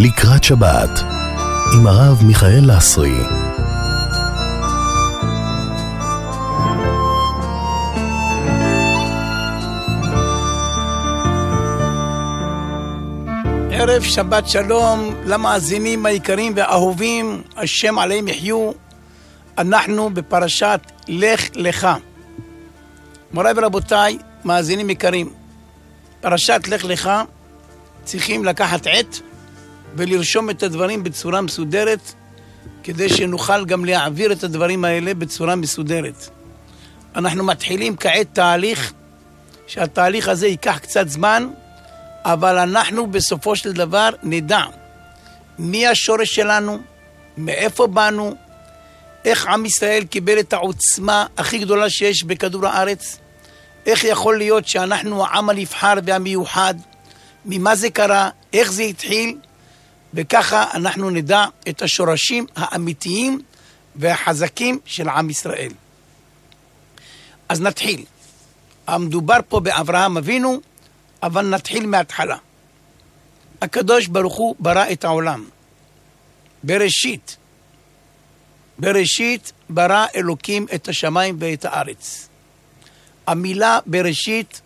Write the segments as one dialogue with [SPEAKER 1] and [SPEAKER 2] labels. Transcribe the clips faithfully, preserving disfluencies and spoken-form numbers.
[SPEAKER 1] לקראת שבת עם הרב מיכאל לסרי.
[SPEAKER 2] ערב שבת שלום למאזינים היקרים והאהובים, השם עליהם יחיו. אנחנו בפרשת לך לך. מוריי ורבותיי, מאזינים יקרים, פרשת לך לך צריכים לקחת עת ולרשום את הדברים בצורה מסודרת, כדי שנוכל גם להעביר את הדברים האלה בצורה מסודרת. אנחנו מתחילים כעת תהליך, שהתהליך הזה ייקח קצת זמן, אבל אנחנו בסופו של דבר נדע מי השורש שלנו, מאיפה באנו, איך עם ישראל קיבל את העוצמה הכי גדולה שיש בכדור הארץ, איך יכול להיות שאנחנו העם הנבחר והמיוחד, ממה זה קרה, איך זה התחיל, וככה אנחנו נדע את השורשים האמיתיים והחזקים של עם ישראל. אז נתחיל. המדובר פה באברהם אבינו, אבל נתחיל מההתחלה. הקדוש ברוך הוא ברא את העולם. בראשית. בראשית ברא אלוקים את השמיים ואת הארץ. המילה בראשית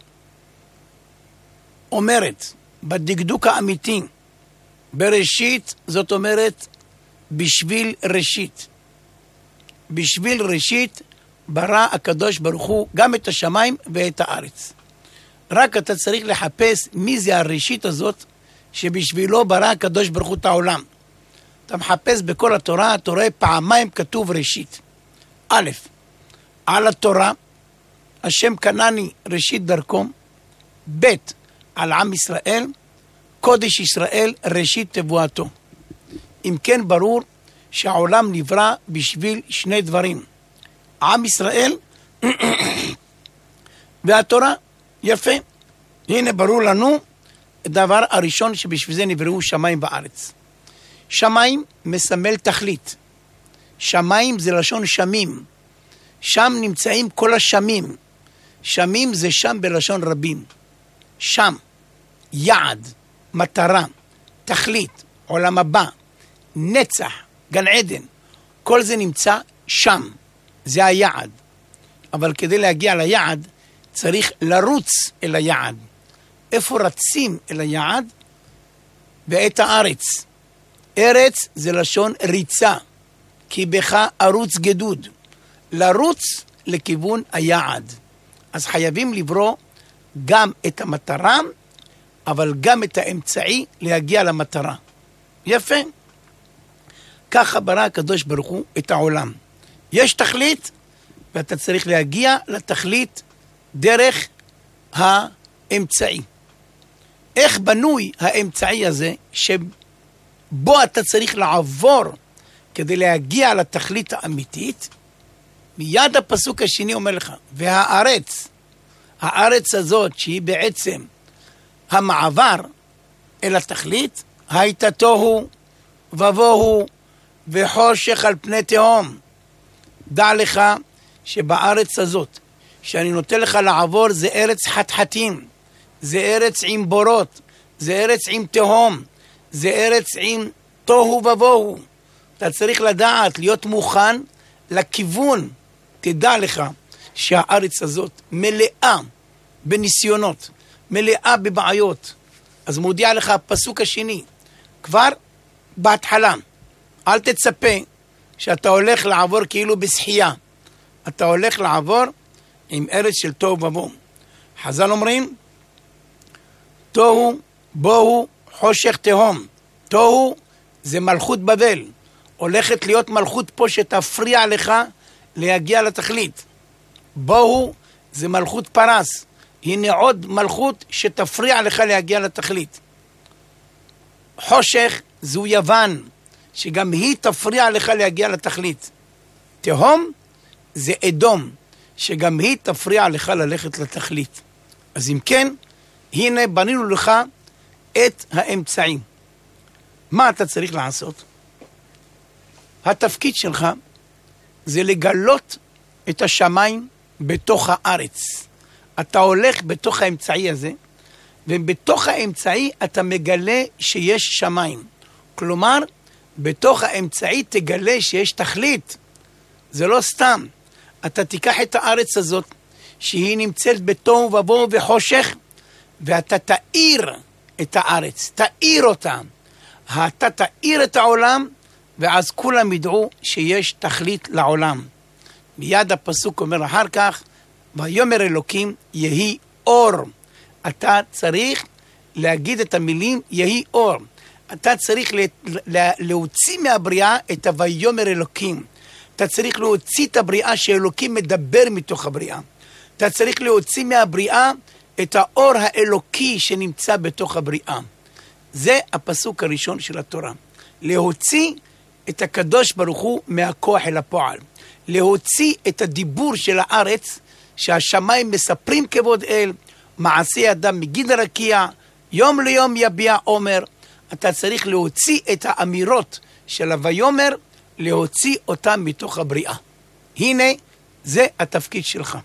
[SPEAKER 2] אומרת, בדקדוק האמיתי, בראשית זאת אומרת בשביל ראשית. בשביל ראשית ברא הקדוש ברוך הוא גם את השמיים ואת הארץ. רק אתה צריך לחפש מי זה הראשית הזאת שבשבילו ברא הקדוש ברוך הוא את העולם. אתה מחפש בכל התורה, אתה רואה פעמיים כתוב ראשית. א', על התורה, השם קנני ראשית דרכו. ב', על עם ישראל, קודש ישראל ראשית תבואתו. אם כן ברור שהעולם נברא בשביל שני דברים. עם ישראל והתורה. יפה. הנה ברור לנו הדבר הראשון שבשביל זה נבראו שמיים וארץ. שמיים מסמל תכלית. שמיים זה לשון שמים. שם נמצאים כל השמים. שמים זה שם בלשון רבים. שם, יעד, מטרה, תכלית, עולם הבא, נצח, גן עדן. כל זה נמצא שם. זה היעד. אבל כדי להגיע ליעד, צריך לרוץ אל היעד. איפה רצים אל היעד? בעת הארץ. ארץ זה לשון ריצה, כי בך ארוץ גדוד. לרוץ לכיוון היעד. אז חייבים לברוא גם את המטרה, אבל גם את האמצעי להגיע למטרה. יפה. ככה ברא הקדוש ברוך הוא את העולם. יש תכלית, ואתה צריך להגיע לתכלית דרך האמצעי. איך בנוי האמצעי הזה שבו אתה צריך לעבור כדי להגיע לתכלית האמיתית? מיד הפסוק השני אומר לך, והארץ, הארץ הזאת שהיא בעצם המעבר אל התכלית, הייתה תוהו ובוהו וחושך על פני תהום. דע לך שבארץ הזאת שאני נותן לך לעבור זה ארץ חתחתים, זה ארץ עם בורות, זה ארץ עם תהום, זה ארץ עם תוהו ובוהו. אתה צריך לדעת, להיות מוכן לכיוון. תדע לך שהארץ הזאת מלאה בניסיונות, מלאה בבעיות. אז מודיע לך הפסוק השני, כבר בהתחלה, אל תצפה שאתה הולך לעבור כאילו בשחייה. אתה הולך לעבור עם ארץ של תוהו ובוהו. חז"ל אומרים, תוהו בוהו חושך תהום. תוהו זה מלכות בבל. הולכת להיות מלכות פה שתפריע לך להגיע לתכלית. בוהו זה מלכות פרס. הנה עוד מלכות שתפריע לך להגיע לתכלית. חושך זו יוון, שגם היא תפריע לך להגיע לתכלית. תהום זה אדום, שגם היא תפריע לך ללכת לתכלית. אז אם כן, הנה בנינו לך את האמצעים. מה אתה צריך לעשות? התפקיד שלך זה לגלות את השמיים בתוך הארץ. אתה הולך בתוך האמצעי הזה, ובתוך האמצעי אתה מגלה שיש שמיים. כלומר, בתוך האמצעי תגלה שיש תכלית. זה לא סתם. אתה תיקח את הארץ הזאת, שהיא נמצאת בתוהו ובוהו וחושך, ואתה תאיר את הארץ, תאיר אותה. אתה תאיר את העולם, ואז כולם ידעו שיש תכלית לעולם. מיד הפסוק אומר אחר כך, ויאמר אלוקים יהי אור. אתה צריך להגיד את המילים יהי אור. אתה צריך להוציא מהבריאה את ויאמר אלוקים. אתה צריך להוציא את הבריאה שאלוקים מדבר מתוך הבריאה. אתה צריך להוציא מהבריאה את האור האלוקי שנמצא בתוך הבריאה. זה הפסוק הראשון של התורה. להוציא את הקדוש ברוך הוא מהכוח אל הפועל. להוציא את הדיבור של הארץ, שהשמיים מספרים כבוד אל, מעשי אדם מגיד הרקיע, יום ליום יביע עומר. אתה צריך להוציא את האמירות של הויומר, להוציא אותם מתוך הבריאה. הנה, זה התפקיד שלך.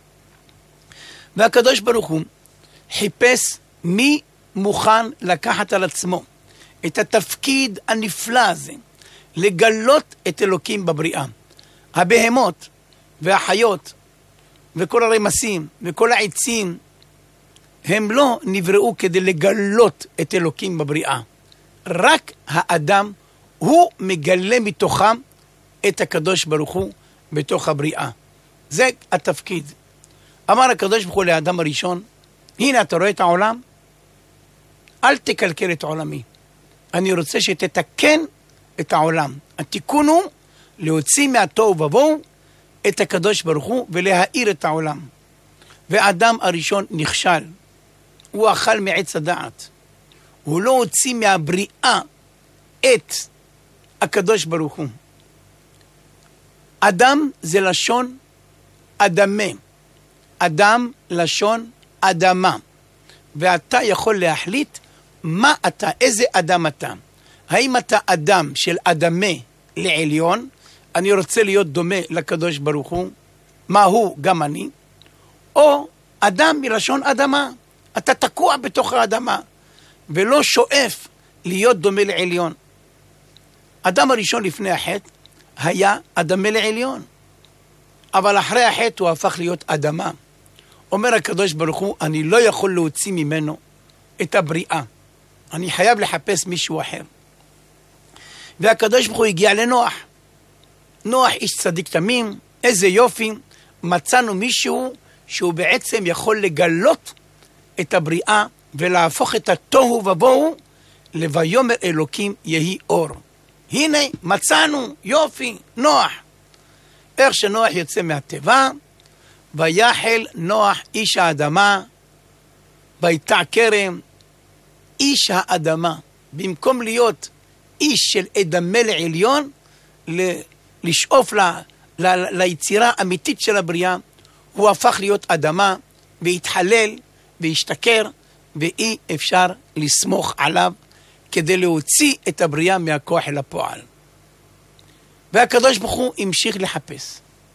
[SPEAKER 2] והקדוש ברוך הוא חיפש מי מוכן לקחת על עצמו את התפקיד הנפלא הזה, לגלות את אלוקים בבריאה. הבהמות והחיות וכל הרמסים וכל העצים, הם לא נבראו כדי לגלות את אלוקים בבריאה. רק האדם הוא מגלה מתוכם את הקדוש ברוך הוא בתוך הבריאה. זה התפקיד. אמר הקדוש ברוך הוא לאדם הראשון, הנה אתה רואה את העולם? אל תקלקל את עולמי. אני רוצה שתתקן את העולם. התיקון הוא להוציא מהתוהו ובוהו את הקדוש ברוך הוא ולהאיר את העולם. ואדם הראשון נכשל. הוא אכל מעץ הדעת. הוא לא הוציא מהבריאה את הקדוש ברוך הוא. אדם זה לשון אדמה. אדם לשון אדמה. ואתה יכול להחליט מה אתה, איזה אדם אתה. האם אתה אדם של אדמה לעליון, אני רוצה להיות דומה לקדוש ברוך הוא, מה הוא גם אני, או אדם מלשון אדמה. אתה תקוע בתוך האדמה, ולא שואף להיות דומה לעליון. אדם הראשון לפני החטא היה אדמה לעליון, אבל אחרי החטא הוא הפך להיות אדמה. אומר הקדוש ברוך הוא, אני לא יכול להוציא ממנו את הבריאה. אני חייב לחפש מישהו אחר. והקדוש ברוך הוא הגיע לנוח. נוח איש צדיק תמים, איזה יופי, מצאנו מישהו שהוא בעצם יכול לגלות את הבריאה ולהפוך את התוהו ובוהו לויאמר אלוקים יהי אור. הנה מצאנו, יופי, נוח. איך שנוח יוצא מהטבע, ויחל נוח איש האדמה, ויטע כרם, איש האדמה. במקום להיות איש של אדמה לעליון, לשאוף לה, ל, ליצירה האמיתית של הבריאה, הוא הפך להיות אדמה, והתחלל, והשתכר, ואי אפשר לסמוך עליו, כדי להוציא את הבריאה מהכוח אל הפועל. והקדוש ברוך הוא המשיך לחפש.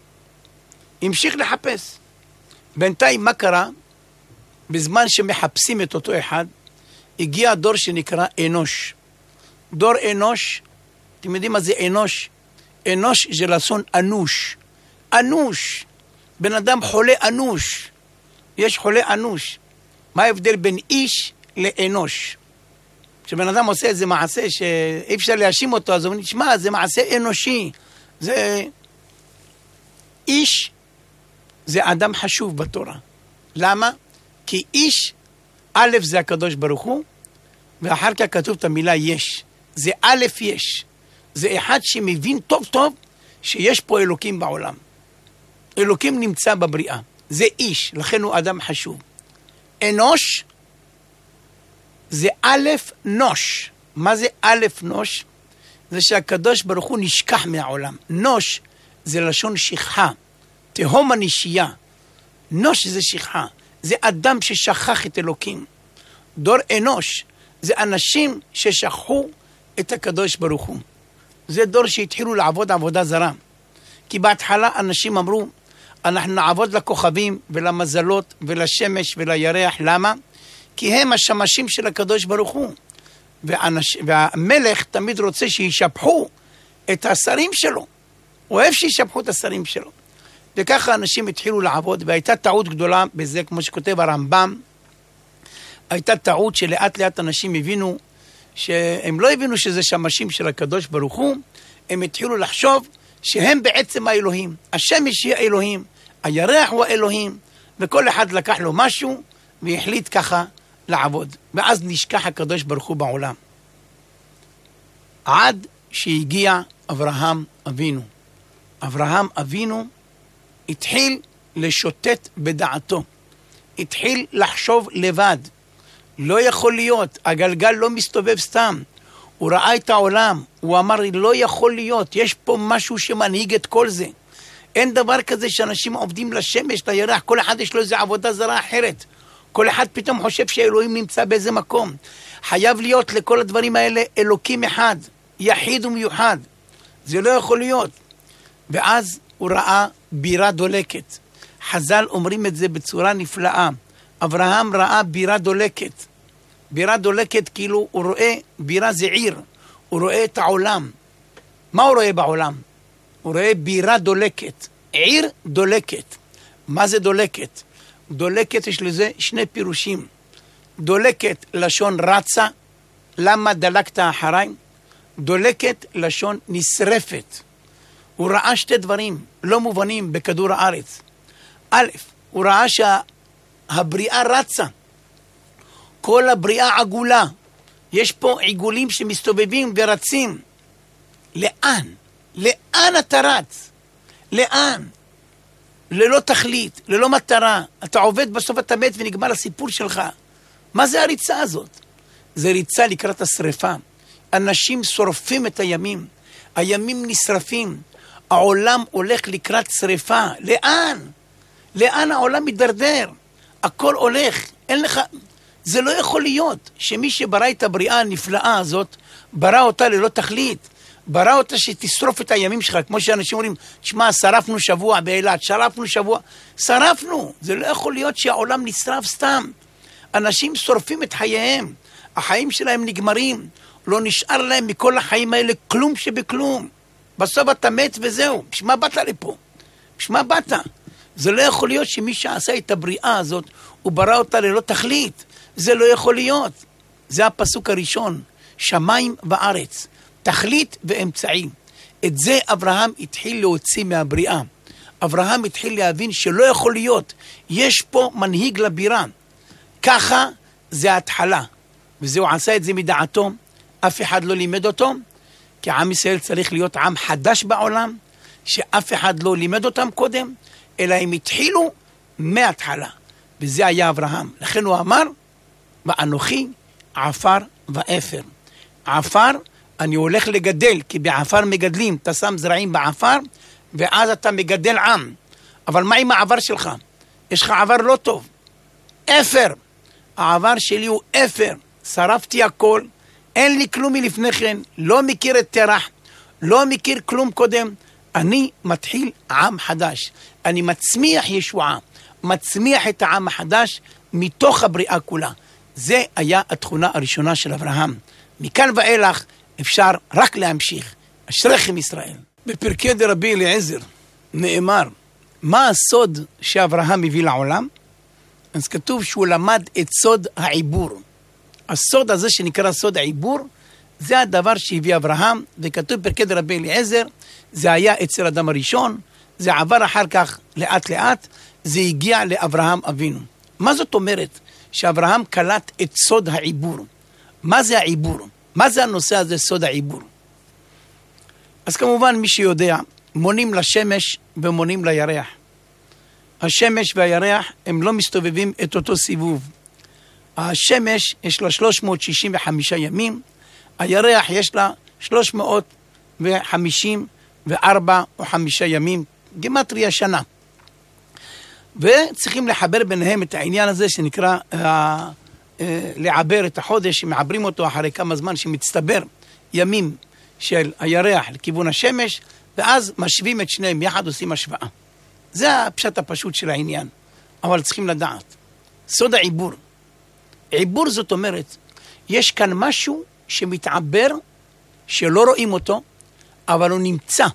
[SPEAKER 2] המשיך לחפש. בינתיים מה קרה? בזמן שמחפשים את אותו אחד, הגיע דור שנקרא אנוש. דור אנוש, אתם יודעים מה זה אנוש? אנוש זה לשון אנוש. אנוש. בן אדם חולה אנוש. יש חולה אנוש. מה ההבדל בין איש לאנוש? כשבן אדם עושה איזה מעשה שאי אפשר להאשים אותו, אז הוא נשמע, זה מעשה אנושי. זה איש, זה אדם חשוב בתורה. למה? כי איש, א' זה הקדוש ברוך הוא, ואחר כך כתוב את המילה יש. זה א' יש. זה אחד שמבין טוב טוב שיש פה אלוקים בעולם. אלוקים נמצא בבריאה. זה איש, לכן הוא אדם חשוב. אנוש זה א' נוש. מה זה א' נוש? זה שהקדוש ברוך הוא נשכח מהעולם. נוש זה לשון שכחה, תהום הנשייה. נוש זה שכחה, זה אדם ששכח את אלוקים. דור אנוש זה אנשים ששכחו את הקדוש ברוך הוא. זה דור שהתחילו לעבוד עבודה זרה. כי בהתחלה אנשים אמרו, אנחנו נעבוד לכוכבים ולמזלות ולשמש ולירח. למה? כי הם השמשים של הקדוש ברוך הוא. ואנש... והמלך תמיד רוצה שישבחו את השרים שלו. הוא אוהב שישבחו את השרים שלו. וככה אנשים התחילו לעבוד, והייתה טעות גדולה בזה, כמו שכותב הרמב"ם, הייתה טעות שלאט לאט אנשים הבינו, שהם לא הבינו שזה שמשים של הקדוש ברוך הוא, הם התחילו לחשוב שהם בעצם האלוהים. השמש היא האלוהים, הירח הוא האלוהים, וכל אחד לקח לו משהו, והחליט ככה לעבוד. ואז נשכח הקדוש ברוך הוא בעולם. עד שהגיע אברהם אבינו. אברהם אבינו התחיל לשוטט בדעתו. התחיל לחשוב לבד. לא יכול להיות, הגלגל לא מסתובב סתם. הוא ראה את העולם, הוא אמר, לא יכול להיות, יש פה משהו שמנהיג את כל זה. אין דבר כזה שאנשים עובדים לשמש, לירח, כל אחד יש לו איזו עבודה זרה אחרת. כל אחד פתאום חושב שאלוהים נמצא באיזה מקום. חייב להיות לכל הדברים האלה אלוקים אחד, יחיד ומיוחד. זה לא יכול להיות. ואז הוא ראה בירה דולקת. חז"ל אומרים את זה בצורה נפלאה. אברהם ראה בירה דולקת. בירה דולקת כאילו הוא רואה, בירה זה עיר. הוא רואה את העולם. מה הוא רואה בעולם? הוא רואה בירה דולקת. עיר דולקת. מה זה דולקת? דולקת יש לזה שני פירושים. דולקת לשון רצה. למה דלקת אחריי? דולקת לשון נשרפת. הוא ראה שתי דברים לא מובנים בכדור הארץ. א', הוא ראה שהבריאה רצה. כל הבריאה עגולה. יש פה עיגולים שמסתובבים ורצים. לאן? לאן אתה רץ? לאן? ללא תכלית, ללא מטרה. אתה עובד, בסוף אתה מת ונגמר הסיפור שלך. מה זה הריצה הזאת? זה ריצה לקראת השריפה. אנשים שורפים את הימים. הימים נשרפים. העולם הולך לקראת שריפה. לאן? לאן העולם מדרדר? הכל הולך. אין לך... זה לא יכול להיות שמי שברא את הבריאה הנפלאה הזאת, ברא אותה ללא תכלית. ברא אותה שתשרוף את הימים שלך, כמו שאנשים אומרים, תשמע, שרפנו שבוע באילת, שרפנו שבוע, שרפנו. זה לא יכול להיות שהעולם נשרף סתם. אנשים שורפים את חייהם. החיים שלהם נגמרים. לא נשאר להם מכל החיים האלה כלום שבכלום. בסוף אתה מת וזהו. בשמה באת לפה? בשמה באת? זה לא יכול להיות שמי שעשה את הבריאה הזאת, הוא ברא אותה ללא תכלית. זה לא יכול להיות. זה הפסוק הראשון. שמיים וארץ. תכלית ואמצעי. את זה אברהם התחיל להוציא מהבריאה. אברהם התחיל להבין שלא יכול להיות. יש פה מנהיג לבירה. ככה זה ההתחלה. וזהו עשה את זה מדעתו. אף אחד לא לימד אותו. כי עם ישראל צריך להיות עם חדש בעולם. שאף אחד לא לימד אותם קודם. אלא הם התחילו מההתחלה. וזה היה אברהם. לכן הוא אמר, ואנוכי עפר ואפר. עפר אני הולך לגדל, כי בעפר מגדלים, אתה שם זרעים בעפר, ואז אתה מגדל עם. אבל מה עם העבר שלך? יש לך עבר לא טוב. אפר. העבר שלי הוא אפר. שרפתי הכל, אין לי כלום מלפני כן, לא מכיר את תרח, לא מכיר כלום קודם. אני מתחיל עם חדש. אני מצמיח ישועה, מצמיח את העם החדש מתוך הבריאה כולה. זה היה התכונה הראשונה של אברהם. מכאן ואילך אפשר רק להמשיך. אשריכם ישראל. בפרקי דרבי אליעזר נאמר, מה הסוד שאברהם הביא לעולם? אז כתוב שהוא למד את סוד העיבור. הסוד הזה שנקרא סוד העיבור, זה הדבר שהביא אברהם, וכתוב בפרקי דרבי אליעזר, זה היה אצל אדם הראשון, זה עבר אחר כך לאט לאט, זה הגיע לאברהם אבינו. מה זאת אומרת? שאברהם קלט את סוד העיבור. מה זה העיבור? מה זה הנושא הזה, סוד העיבור? אז כמובן מי שיודע, מונים לשמש ומונים לירח. השמש והירח הם לא מסתובבים את אותו סיבוב. השמש יש לה שלוש מאות שישים וחמישה ימים, הירח יש לה שלוש מאות וחמישים וארבע או חמישה ימים, גימטריה שנה. וצריכים לחבר ביניהם את העניין הזה שנקרא אה, אה, לעבר את החודש, שמעברים אותו אחרי כמה זמן שמצטבר ימים של הירח לכיוון השמש, ואז משווים את שניהם יחד, עושים השוואה. זה הפשט הפשוט של העניין, אבל צריכים לדעת. סוד העיבור. עיבור זאת אומרת, יש כאן משהו שמתעבר, שלא רואים אותו, אבל הוא נמצא.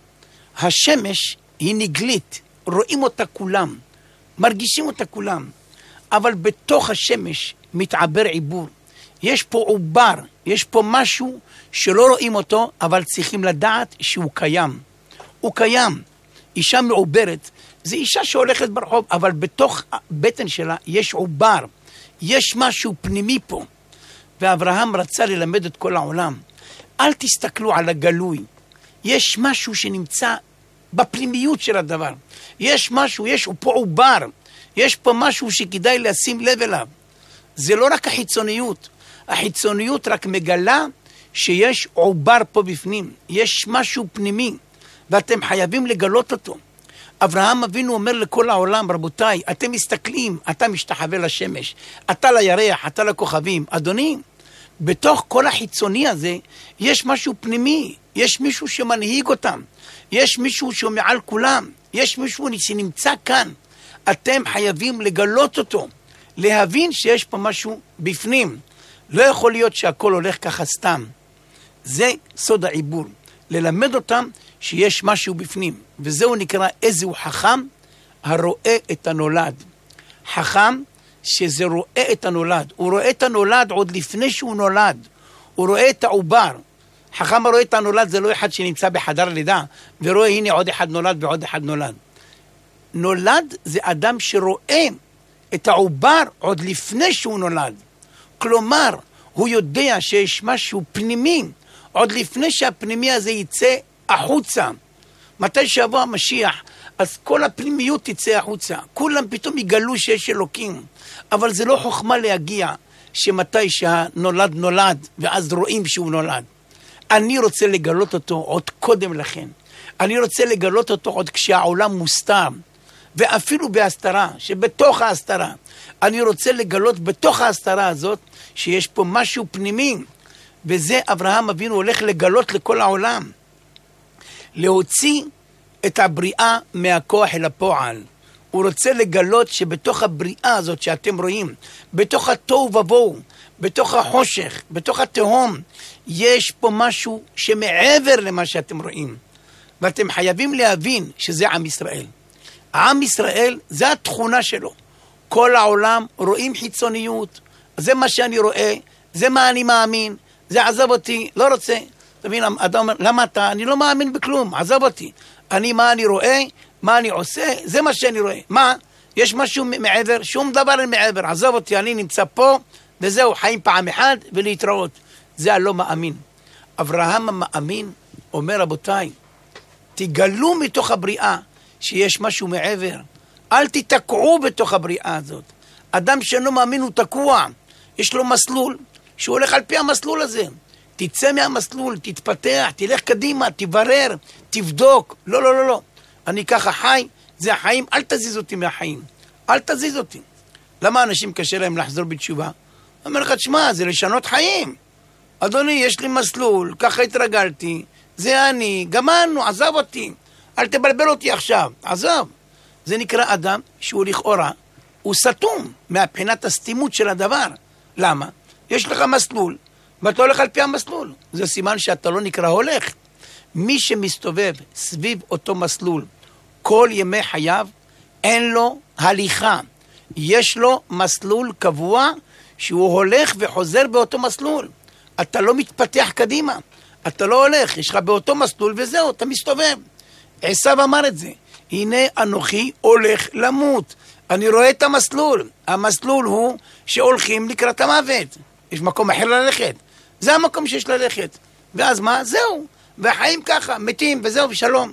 [SPEAKER 2] השמש היא נגלית, רואים אותה כולם, מרגישים אותה כולם, אבל בתוך השמש מתעבר עיבור. יש פה עובר, יש פה משהו שלא רואים אותו, אבל צריכים לדעת שהוא קיים. הוא קיים. אישה מעוברת, זו אישה שהולכת ברחוב, אבל בתוך הבטן שלה יש עובר. יש משהו פנימי פה. ואברהם רצה ללמד את כל העולם. אל תסתכלו על הגלוי. יש משהו שנמצא בפנימיות של הדבר. יש משהו, יש פה עובר. יש פה משהו שכדאי לשים לב אליו. זה לא רק החיצוניות. החיצוניות רק מגלה שיש עובר פה בפנים. יש משהו פנימי, ואתם חייבים לגלות אותו. אברהם אבינו אומר לכל העולם, רבותיי, אתם מסתכלים, אתה משתחווה לשמש, אתה לירח, אתה לכוכבים. אדוני, בתוך כל החיצוני הזה, יש משהו פנימי, יש מישהו שמנהיג אותם, יש מישהו שהוא מעל כולם, יש מישהו שנמצא כאן. אתם חייבים לגלות אותו, להבין שיש פה משהו בפנים. לא יכול להיות שהכל הולך ככה סתם. זה סוד העיבור. ללמד אותם שיש משהו בפנים. וזהו נקרא איזהו חכם הרואה את הנולד. חכם שזה רואה את הנולד. הוא רואה את הנולד עוד לפני שהוא נולד. הוא רואה את העובר. חכם הרואה את הנולד זה לא אחד שנמצא בחדר לידה, ורואה הנה עוד אחד נולד ועוד אחד נולד. נולד זה אדם שרואה את העובר עוד לפני שהוא נולד. כלומר, הוא יודע שיש משהו פנימי, עוד לפני שהפנימי הזה יצא החוצה. מתי שיבוא המשיח, אז כל הפנימיות תצא החוצה. כולם פתאום יגלו שיש אלוקים. אבל זה לא חוכמה להגיע שמתי שהנולד נולד, ואז רואים שהוא נולד. אני רוצה לגלות אותו עוד קודם לכן. אני רוצה לגלות אותו עוד כשהעולם מוסתר. ואפילו בהסתרה, שבתוך ההסתרה. אני רוצה לגלות בתוך ההסתרה הזאת, שיש פה משהו פנימי. וזה אברהם אבינו הולך לגלות לכל העולם. להוציא את הבריאה מהכוח אל הפועל. הוא רוצה לגלות שבתוך הבריאה הזאת שאתם רואים, בתוך התוהו ובוהו, בתוך החושך, בתוך התהום, יש פה משהו שמעבר למה שאתם רואים. ואתם חייבים להבין שזה עם ישראל. עם ישראל זה התכונה שלו. כל העולם רואים חיצוניות. זה מה שאני רואה, זה מה אני מאמין, זה עזב אותי, לא רוצה. תבין, אדם אומר, למה אתה? אני לא מאמין בכלום, עזב אותי. אני, מה אני רואה, מה אני עושה, זה מה שאני רואה. מה? יש משהו מעבר, שום דבר אין מעבר, עזב אותי, אני נמצא פה, וזהו, חיים פעם אחת ולהתראות. זה הלא מאמין. אברהם המאמין אומר, רבותיי, תגלו מתוך הבריאה שיש משהו מעבר. אל תתקעו בתוך הבריאה הזאת. אדם שאינו מאמין הוא תקוע. יש לו מסלול שהוא הולך על פי המסלול הזה. תצא מהמסלול, תתפתח, תלך קדימה, תברר, תבדוק. לא, לא, לא, לא. אני ככה חי, זה החיים, אל תזיז אותי מהחיים. אל תזיז אותי. למה אנשים קשה להם לחזור בתשובה? אומר לך, תשמע, זה לשנות חיים. אדוני, יש לי מסלול, ככה התרגלתי, זה אני, גמרנו, עזב אותי. אל תבלבל אותי עכשיו, עזב. זה נקרא אדם שהוא לכאורה, הוא סתום מהבחינת הסתימות של הדבר. למה? יש לך מסלול, ואתה הולך על פי המסלול. זה סימן שאתה לא נקרא הולך. מי שמסתובב סביב אותו מסלול כל ימי חייו, אין לו הליכה. יש לו מסלול קבוע שהוא הולך וחוזר באותו מסלול. אתה לא מתפתח קדימה. אתה לא הולך, יש לך באותו מסלול וזהו, אתה מסתובב. עשיו אמר את זה. הנה אנוכי הולך למות. אני רואה את המסלול. המסלול הוא שהולכים לקראת המוות. יש מקום אחר ללכת. זה המקום שיש ללכת. ואז מה? זהו. והחיים ככה, מתים וזהו ושלום.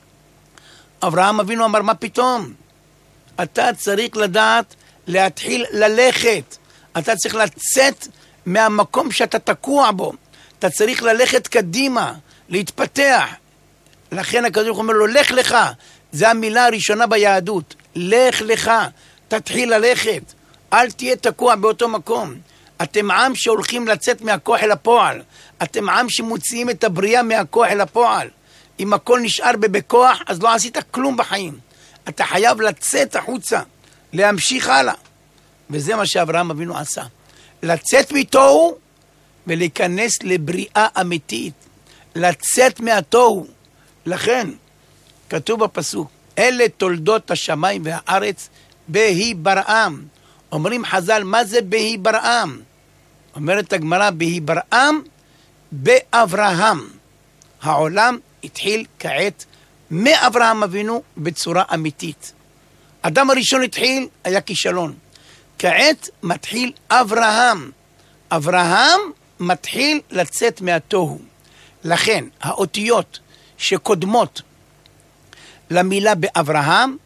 [SPEAKER 2] אברהם אבינו אמר, מה פתאום? אתה צריך לדעת להתחיל ללכת. אתה צריך לצאת מהמקום שאתה תקוע בו. אתה צריך ללכת קדימה, להתפתח. לכן הקדוש ברוך הוא אומר לו, לך לך. זו המילה הראשונה ביהדות. לך לך. תתחיל ללכת. אל תהיה תקוע באותו מקום. אתם עם שהולכים לצאת מהכוח אל הפועל. אתם עם שמוציאים את הבריאה מהכוח אל הפועל. אם הכל נשאר בכוח, אז לא עשית כלום בחיים. אתה חייב לצאת החוצה, להמשיך הלאה. וזה מה שאברהם אבינו עשה. לצאת מתוהו ולהיכנס לבריאה אמיתית, לצאת מהתוהו. לכן, כתוב בפסוק, אלה תולדות השמיים והארץ בהי בראם. אומרים חז"ל, מה זה בהי בראם? אומרת הגמרא, בהי בראם באברהם. העולם התחיל כעת מאברהם אבינו בצורה אמיתית. אדם הראשון התחיל, היה כישלון. כעת מתחיל אברהם. אברהם מתחיל לצאת מהתוהו. לכן, האותיות שקודמות למילה באברהם,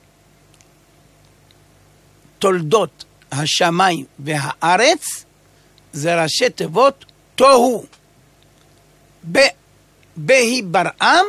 [SPEAKER 2] תולדות השמיים והארץ, זה ראשי תיבות תוהו. בהי בראם,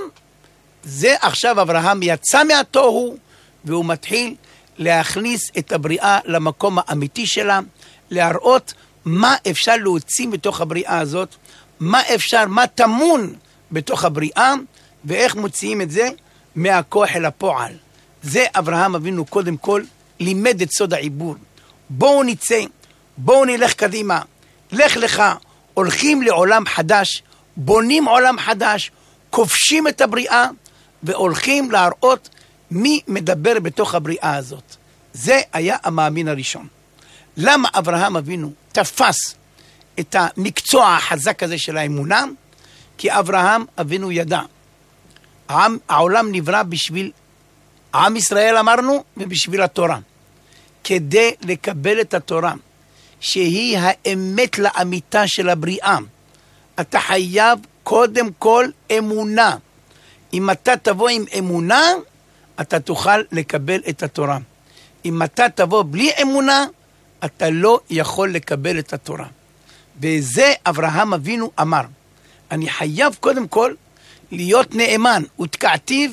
[SPEAKER 2] זה עכשיו אברהם יצא מהתוהו, והוא מתחיל להכניס את הבריאה למקום האמיתי שלה, להראות מה אפשר להוציא מתוך הבריאה הזאת, מה אפשר, מה תמון בתוך הבריאה, ואיך מוציאים את זה מהכוח אל הפועל. זה אברהם אבינו קודם כל לימד את סוד העיבור. בואו נצא, בואו נלך קדימה, לך לך, הולכים לעולם חדש, בונים עולם חדש, כובשים את הבריאה, והולכים להראות מי מדבר בתוך הבריאה הזאת. זה היה המאמין הראשון. למה אברהם אבינו תפס את המקצוע החזק הזה של האמונה? כי אברהם אבינו ידע, העם, העולם נברא בשביל עם ישראל אמרנו, ובשביל התורה. כדי לקבל את התורה, שהיא האמת לאמיתה של הבריאה, אתה חייב קודם כל אמונה. אם אתה תבוא עם אמונה, אתה תוכל לקבל את התורה. אם אתה תבוא בלי אמונה, אתה לא יכול לקבל את התורה. וזה אברהם אבינו אמר, אני חייב קודם כל להיות נאמן, ותקעתיו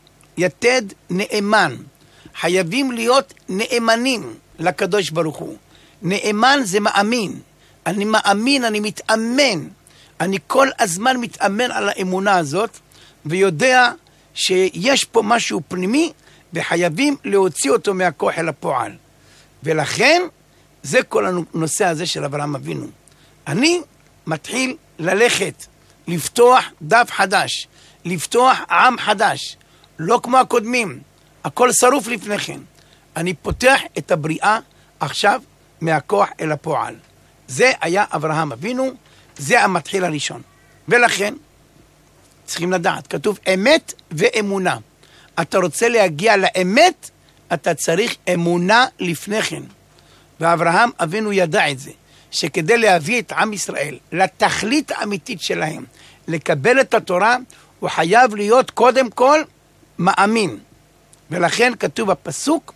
[SPEAKER 2] יתד נאמן. חייבים להיות נאמנים לקדוש ברוך הוא. נאמן זה מאמין. אני מאמין, אני מתאמן. אני כל הזמן מתאמן על האמונה הזאת, ויודע שיש פה משהו פנימי, וחייבים להוציא אותו מהכוח אל הפועל. ולכן, זה כל הנושא הזה של אברהם אבינו. אני מתחיל ללכת, לפתוח דף חדש, לפתוח עם חדש, לא כמו הקודמים, הכל שרוף לפני כן. אני פותח את הבריאה עכשיו מהכוח אל הפועל. זה היה אברהם אבינו, זה המתחיל הראשון. ולכן, צריכים לדעת, כתוב אמת ואמונה. אתה רוצה להגיע לאמת, אתה צריך אמונה לפני כן. ואברהם אבינו ידע את זה, שכדי להביא את עם ישראל לתכלית האמיתית שלהם, לקבל את התורה, הוא חייב להיות קודם כל מאמין. ולכן כתוב בפסוק,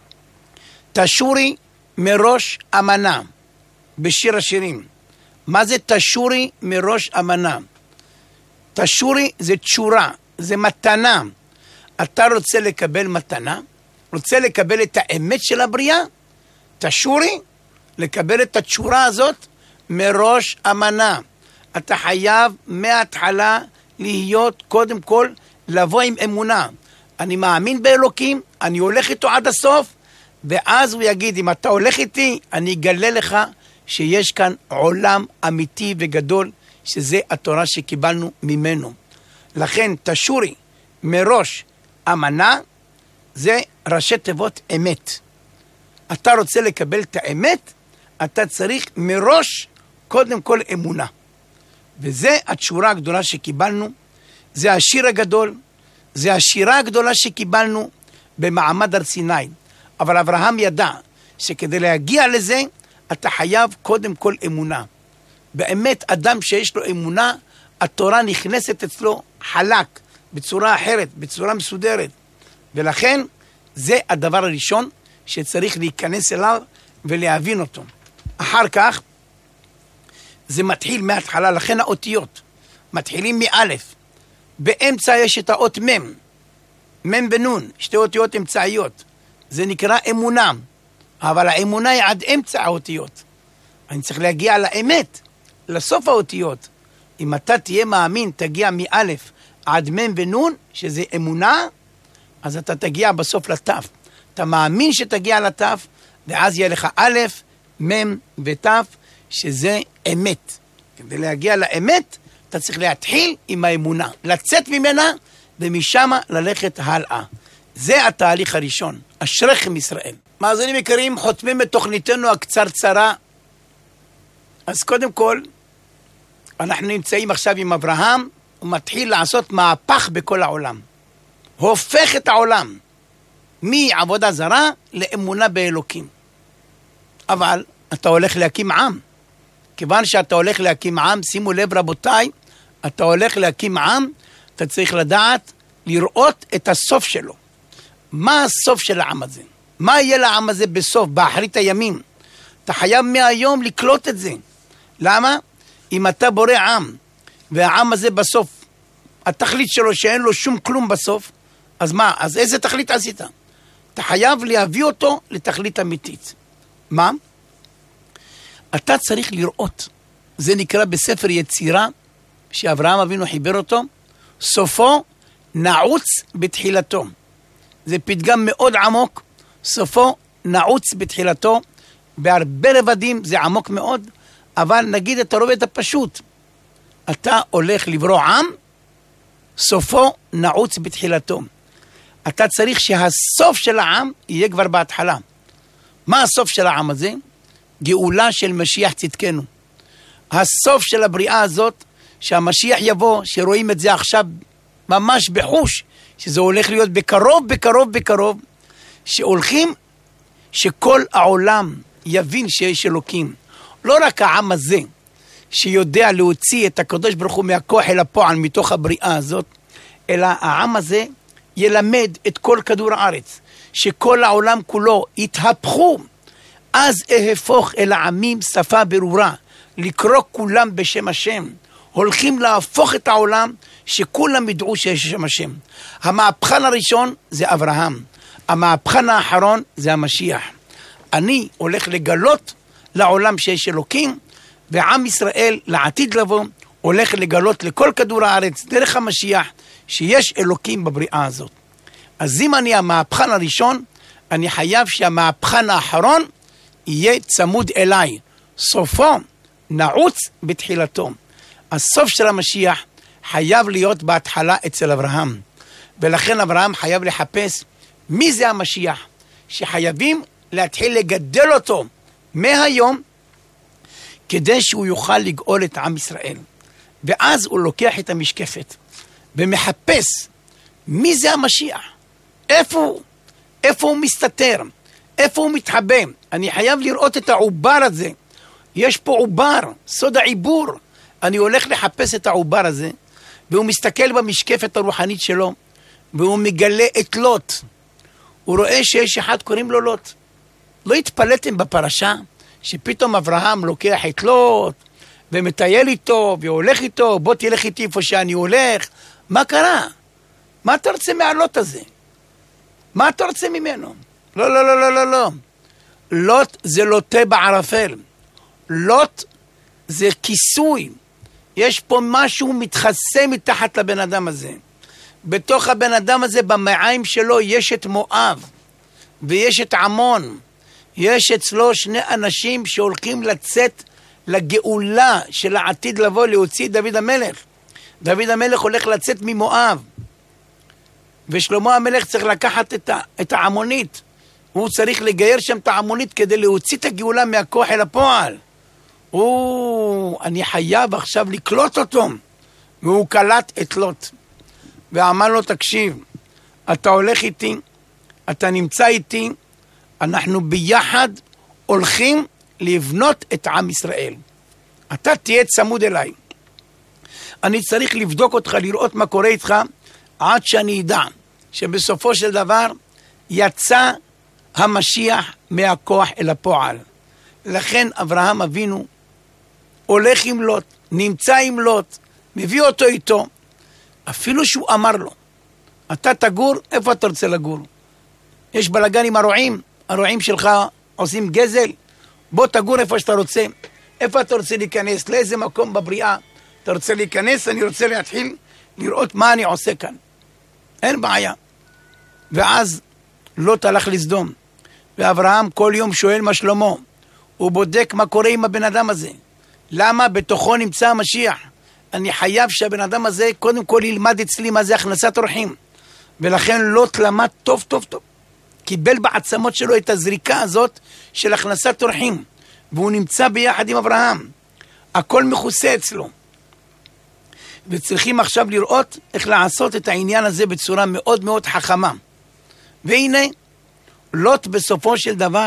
[SPEAKER 2] תשורי מראש אמנה, בשיר השירים. מה זה תשורי מראש אמנה? תשורי זה תשורה, זה מתנה. אתה רוצה לקבל מתנה? רוצה לקבל את האמת של הבריאה? תשורי, לקבל את התשורה הזאת מראש אמנה. אתה חייב מההתחלה להיות קודם כל לבוא עם אמונה. אני מאמין באלוקים, אני הולך איתו עד הסוף, ואז הוא יגיד, אם אתה הולך איתי, אני אגלה לך שיש כאן עולם אמיתי וגדול, שזה התורה שקיבלנו ממנו. לכן תשורי מראש אמנה, זה ראשי תיבות אמת. אתה רוצה לקבל את האמת, אתה צריך מראש קודם כל אמונה. וזה התשורה הגדולה שקיבלנו, זה השיר הגדול, זה השירה הגדולה שקיבלנו במעמד הר סיני. אבל אברהם ידע שכדי להגיע לזה, אתה חייב קודם כל אמונה. באמת אדם שיש לו אמונה, התורה נכנסת אצלו חלק, בצורה אחרת, בצורה מסודרת. ולכן זה הדבר הראשון שצריך להיכנס אליו ולהבין אותו. אחר כך זה מתחיל מההתחלה, לכן האותיות מתחילים מאלף. באמצע יש את האות מם, מם ונון, שתי אותיות אמצעיות. זה נקרא אמונה, אבל האמונה היא עד אמצע האותיות. אני צריך להגיע לאמת, לסוף האותיות. אם אתה תהיה מאמין, תגיע מאלף עד מם ונון, שזה אמונה, אז אתה תגיע בסוף לתף. אתה מאמין שתגיע לתף, ואז יהיה לך א', מ' ות', שזה אמת. כדי להגיע לאמת, אתה צריך להתחיל עם האמונה, לצאת ממנה, ומשם ללכת הלאה. זה התהליך הראשון. אשריכם ישראל. מאזינים יקרים, חותמים את תוכניתנו הקצרצרה. אז קודם כל, אנחנו נמצאים עכשיו עם אברהם, הוא מתחיל לעשות מהפך בכל העולם. הופך את העולם מעבודה זרה לאמונה באלוקים. אבל אתה הולך להקים עם. כיוון שאתה הולך להקים עם, שימו לב רבותיי, אתה הולך להקים עם, אתה צריך לדעת, לראות את הסוף שלו. מה הסוף של העם הזה? מה יהיה לעם הזה בסוף, באחרית הימים? אתה חייב מהיום לקלוט את זה. למה? אם אתה בורא עם, והעם הזה בסוף, התכלית שלו שאין לו שום כלום בסוף, אז מה? אז איזה תכלית עשית? אתה חייב להביא אותו לתכלית אמיתית. מה? אתה צריך לראות. זה נקרא בספר יצירה, שאברהם אבינו חיבר אותו, סופו נעוץ בתחילתו. זה פתגם מאוד עמוק, סופו נעוץ בתחילתו, בהרבה רבדים זה עמוק מאוד, אבל נגיד את הרובד הפשוט, אתה הולך לברוא עם, סופו נעוץ בתחילתו. אתה צריך שהסוף של העם יהיה כבר בהתחלה. מה הסוף של העם הזה? גאולה של משיח צדקנו. הסוף של הבריאה הזאת, שהמשיח יבוא, שרואים את זה עכשיו ממש בחוש, שזה הולך להיות בקרוב, בקרוב, בקרוב, שהולכים שכל העולם יבין שיש אלוקים. לא רק העם הזה, שיודע להוציא את הקדוש ברוך הוא מהכוח אל הפועל מתוך הבריאה הזאת, אלא העם הזה ילמד את כל כדור הארץ, שכל העולם כולו יתהפכו, אז אהפוך אל העמים שפה ברורה, לקרוא כולם בשם השם, הולכים להפוך את העולם, שכולם ידעו שיש שם השם. המהפכן הראשון זה אברהם, המהפכן האחרון זה המשיח. אני הולך לגלות לעולם שיש אלוקים, ועם ישראל לעתיד לבוא, הולך לגלות לכל כדור הארץ, דרך המשיח, שיש אלוקים בבריאה הזאת. אז אם אני המהפכן הראשון, אני חייב שהמהפכן האחרון יהיה צמוד אליי. סופו נעוץ בתחילתו. הסוף של המשיח חייב להיות בהתחלה אצל אברהם. ולכן אברהם חייב לחפש מי זה המשיח, שחייבים להתחיל לגדל אותו מהיום, כדי שהוא יוכל לגאול את עם ישראל. ואז הוא לוקח את המשקפת ומחפש מי זה המשיח, איפה הוא, איפה הוא מסתתר, איפה הוא מתחבא. אני חייב לראות את העובר הזה. יש פה עובר, סוד העיבור. אני הולך לחפש את העובר הזה, והוא מסתכל במשקפת הרוחנית שלו, והוא מגלה את לוט. הוא רואה שיש אחד קוראים לו לוט. לא התפלאתם בפרשה שפתאום אברהם לוקח את לוט, ומטייל איתו, והולך איתו, בוא תלך איתי איפה שאני הולך. מה קרה? מה אתה רוצה מהלוט הזה? מה אתה רוצה ממנו? לא, לא, לא, לא, לא, לא. לוט זה לוטה בערפל. לוט זה כיסוי. יש פה משהו מתחסה מתחת לבן אדם הזה. בתוך הבן אדם הזה, במעיים שלו, יש את מואב, ויש את עמון. יש אצלו שני אנשים שהולכים לצאת לגאולה של העתיד לבוא, להוציא דוד המלך. דוד המלך הולך לצאת ממואב, ושלמה המלך צריך לקחת את, ה, את העמונית. הוא צריך לגייר שם את העמונית כדי להוציא את הגאולה מהכוח אל הפועל. הוא, אני חייב עכשיו לקלוט אותו. והוא קלט את לוט. ואמר לו, תקשיב, אתה הולך איתי, אתה נמצא איתי, אנחנו ביחד הולכים לבנות את עם ישראל. אתה תהיה צמוד אליי. אני צריך לבדוק אותך, לראות מה קורה איתך, עד שאני ידע שבסופו של דבר יצא המשיח מהכוח אל הפועל. לכן אברהם אבינו הולך עם לוט, נמצא עם לוט, מביא אותו איתו, אפילו שהוא אמר לו, אתה תגור, איפה אתה רוצה לגור? יש בלגן עם הרועים, הרועים שלך עושים גזל, בוא תגור איפה שאתה רוצה. איפה אתה רוצה להיכנס? לאיזה מקום בבריאה אתה רוצה להיכנס? אני רוצה להתחיל לראות מה אני עושה כאן. אין בעיה. ואז לוט הלך לסדום, ואברהם כל יום שואל מה שלמה, הוא בודק מה קורה עם הבן אדם הזה. למה? בתוכו נמצא המשיח. אני חייב שהבן אדם הזה קודם כל ילמד אצלי מה זה הכנסת אורחים. ולכן לוט למד טוב טוב טוב. קיבל בעצמות שלו את הזריקה הזאת של הכנסת אורחים. והוא נמצא ביחד עם אברהם. הכל מכוסה אצלו. וצריכים עכשיו לראות איך לעשות את העניין הזה בצורה מאוד מאוד חכמה. והנה, לוט בסופו של דבר,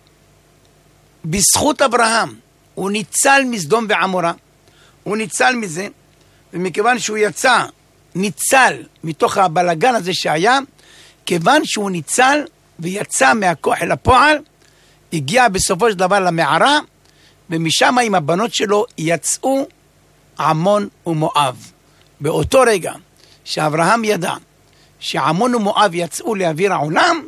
[SPEAKER 2] בזכות אברהם, הוא ניצל מסדום ועמורה, הוא ניצל מזה, ומכיוון שהוא יצא, ניצל מתוך הבלגן הזה שהיה, כיוון שהוא ניצל ויצא מהכוח אל הפועל, הגיע בסופו של דבר למערה, ומשם עם הבנות שלו יצאו עמון ומואב. באותו רגע שאברהם ידע שעמון ומואב יצאו לאוויר העולם,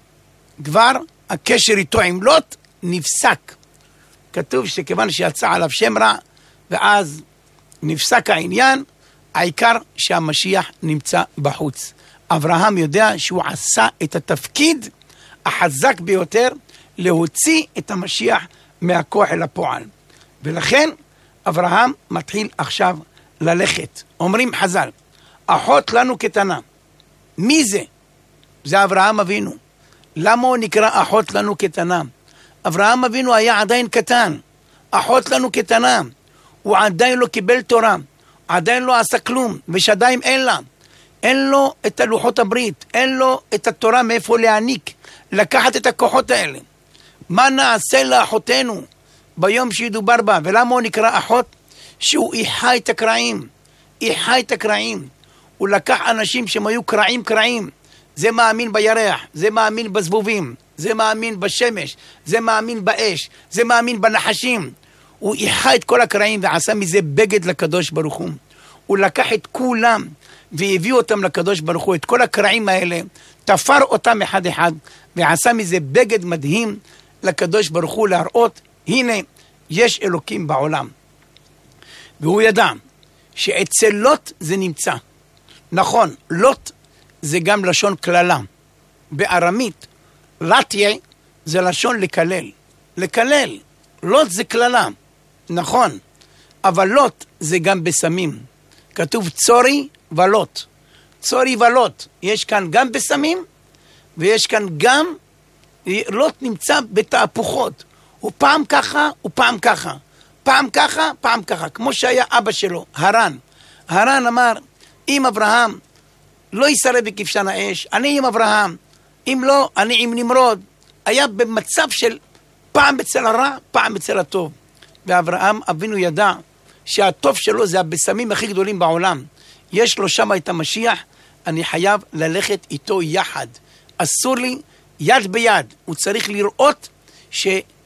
[SPEAKER 2] כבר הקשר איתו עם לוט נפסק. כתוב שכיוון שיצא עליו שם רע, ואז נפסק העניין, העיקר שהמשיח נמצא בחוץ. אברהם יודע שהוא עשה את התפקיד החזק ביותר להוציא את המשיח מהכוח אל הפועל. ולכן אברהם מתחיל עכשיו ללכת. אומרים חז"ל, אחות לנו קטנה. מי זה? זה אברהם אבינו. למה הוא נקרא אחות לנו קטנה? אברהם אבינו היה עדיין קטן. אחות לנו קטנה. הוא עדיין לא קיבל תורה. עדיין לא עשה כלום. ושדיים אין לה. אין לו את הלוחות הברית. אין לו את התורה מאיפה להעניק. לקחת את הכוחות האלה. מה נעשה לאחותנו ביום שידובר בה? ולמה הוא נקרא אחות? שהוא איחה את הקרעים. איחה את הקרעים. הוא לקח אנשים שהם היו קרעים קרעים. זה מאמין בירח, זה מאמין בזבובים, זה מאמין בשמש, זה מאמין באש, זה מאמין בנחשים. הוא איחה את כל הקרעים ועשה מזה בגד לקדוש ברוך הוא. הוא לקח את כולם והביא אותם לקדוש ברוך הוא. את כל הקרעים האלה, תפר אותם אחד אחד ועשה מזה בגד מדהים לקדוש ברוך הוא, להראות, הנה, יש אלוקים בעולם. והוא ידע שאצל לוט זה נמצא. נכון, לוט זה גם לשון כללה. בארמית, לטיה זה לשון לקלל. לקלל, לוט זה כללה. נכון, אבל לוט זה גם בסמים. כתוב צורי ולוט. צורי ולוט. יש כאן גם בסמים, ויש כאן גם, לוט נמצא בתהפוכות. הוא פעם ככה, הוא פעם ככה. פעם ככה, פעם ככה. כמו שהיה אבא שלו, הרן. הרן אמר, אם אברהם לא יסרב בכבשן האש, אני עם אברהם. אם לא, אני עם נמרוד. היה במצב של פעם בצל הרע, פעם בצל הטוב. ואברהם אבינו ידע שהטוב שלו זה הבשמים הכי גדולים בעולם. יש לו שם את המשיח, אני חייב ללכת איתו יחד. אסור לי יד ביד. הוא צריך לראות ש...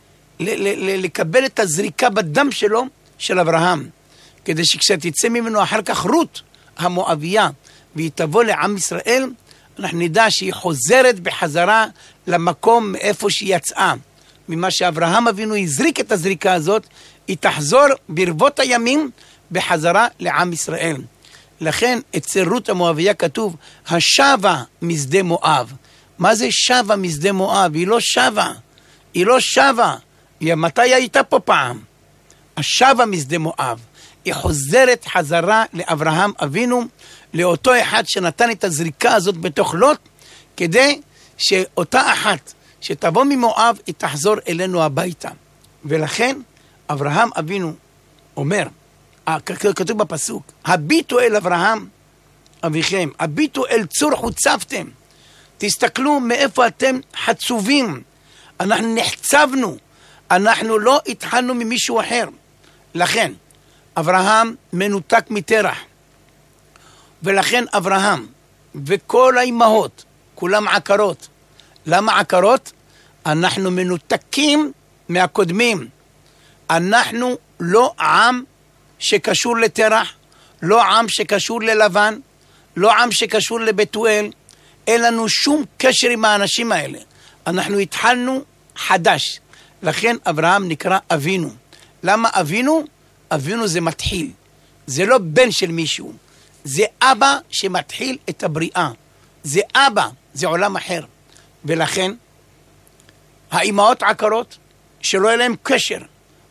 [SPEAKER 2] ל- ל- לקבל את הזריקה בדם שלו של אברהם, כדי שכשתצא ממנו אחר כך רות המואביה והיא תבוא לעם ישראל, אנחנו נדע שהיא חוזרת בחזרה למקום מאיפה שהיא יצאה. ממה שאברהם אבינו יזריק את הזריקה הזאת, היא תחזור ברבות הימים בחזרה לעם ישראל. לכן אצל רות המואביה כתוב השבה משדה מואב. מה זה שבה משדה מואב? היא לא שבה, היא לא שבה. מתי הייתה פה פעם? השבה משדה מואב. היא חוזרת חזרה לאברהם אבינו, לאותו אחד שנתן את הזריקה הזאת בתוך לוט, כדי שאותה אחת שתבוא ממואב היא תחזור אלינו הביתה. ולכן אברהם אבינו אומר, כתוב בפסוק, הביטו אל אברהם אביכם, הביטו אל צור חוצבתם. תסתכלו מאיפה אתם חצובים. אנחנו נחצבנו, אנחנו לא התחלנו ממישהו אחר. לכן אברהם מנותק מתרח, ולכן אברהם וכל האימהות כולם עקרות. למה עקרות? אנחנו מנותקים מהקודמים. אנחנו לא עם שקשור לתרח, לא עם שקשור ללבן, לא עם שקשור לבתואל. אין לנו שום קשר עם האנשים האלה. אנחנו התחלנו חדש. לכן אברהם נקרא אבינו. למה אבינו? אבינו זה מתחיל. זה לא בן של מישהו. זה אבא שמתחיל את הבריאה. זה אבא, זה עולם אחר. ולכן האימהות עקרות שלא יהיה להם קשר.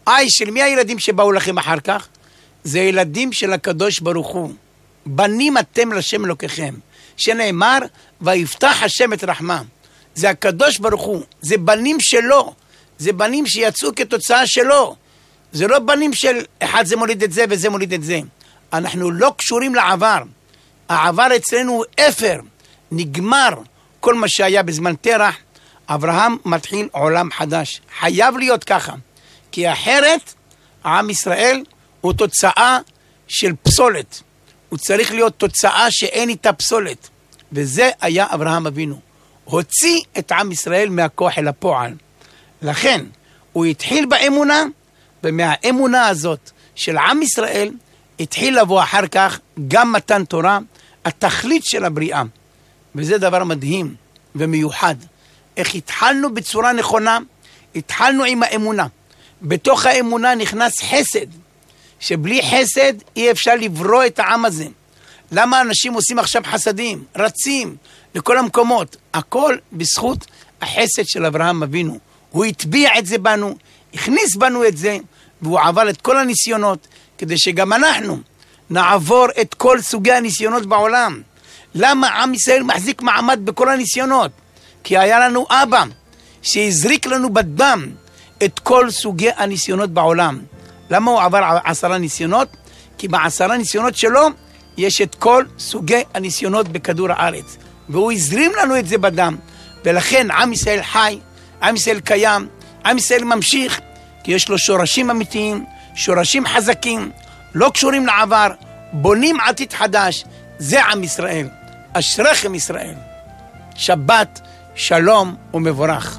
[SPEAKER 2] איי, של מי הילדים שבאו לכם אחר כך? זה ילדים של הקדוש ברוך הוא. בנים אתם לשם אלוקיכם. שנאמר, ויפתח השם את רחמה. זה הקדוש ברוך הוא. זה בנים שלו. זה בנים שיצאו כתוצאה שלו. זה לא בנים של אחד זה מוליד את זה וזה מוליד את זה. אנחנו לא קשורים לעבר. העבר אצלנו הוא אפר. נגמר כל מה שהיה בזמן תרח. אברהם מתחיל עולם חדש. חייב להיות ככה. כי אחרת, עם ישראל הוא תוצאה של פסולת. הוא צריך להיות תוצאה שאין איתה פסולת. וזה היה אברהם אבינו. הוציא את עם ישראל מהכוח אל הפועל. לכן, הוא התחיל באמונה, ומהאמונה הזאת של עם ישראל, התחיל לבוא אחר כך גם מתן תורה, התכלית של הבריאה. וזה דבר מדהים ומיוחד. איך התחלנו בצורה נכונה, התחלנו עם האמונה. בתוך האמונה נכנס חסד, שבלי חסד אי אפשר לברוא את העם הזה. למה אנשים עושים עכשיו חסדים, רצים לכל המקומות? הכל בזכות החסד של אברהם אבינו. הוא הטביע את זה בנו, הכניס בנו את זה, והוא עבר את כל הניסיונות, כדי שגם אנחנו נעבור את כל סוגי הניסיונות בעולם. למה עם ישראל מחזיק מעמד בכל הניסיונות? כי היה לנו אבא שהזריק לנו בדם את כל סוגי הניסיונות בעולם. למה הוא עבר עשרה ניסיונות? כי בעשרה ניסיונות שלו יש את כל סוגי הניסיונות בכדור הארץ. והוא הזרים לנו את זה בדם. ולכן עם ישראל חי, עם ישראל קיים, עם ישראל ממשיך, כי יש לו שורשים אמיתיים, שורשים חזקים, לא קשורים לעבר, בונים עתיד חדש. זה עם ישראל. אשריכם ישראל. שבת, שלום ומבורך.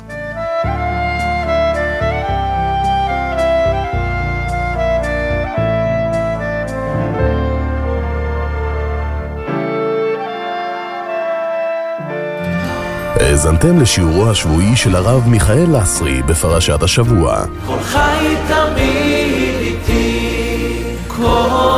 [SPEAKER 1] האזנתם לשיעורו השבועי של הרב מיכאל לסרי בפרשת השבוע.
[SPEAKER 3] כל חי תמיד איתי, כל